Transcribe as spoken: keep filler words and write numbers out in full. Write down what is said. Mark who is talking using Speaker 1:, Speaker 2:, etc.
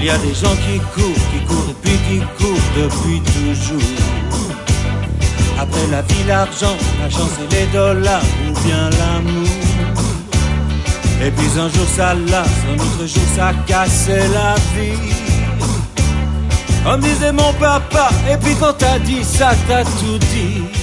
Speaker 1: Il y a des gens qui courent, qui courent et puis qui courent depuis toujours. Après la vie, l'argent, la chance et les dollars, ou bien l'amour. Et puis un jour ça lasse, un autre jour ça casse la vie. Comme disait mon papa, et puis quand t'as dit ça, t'as tout dit.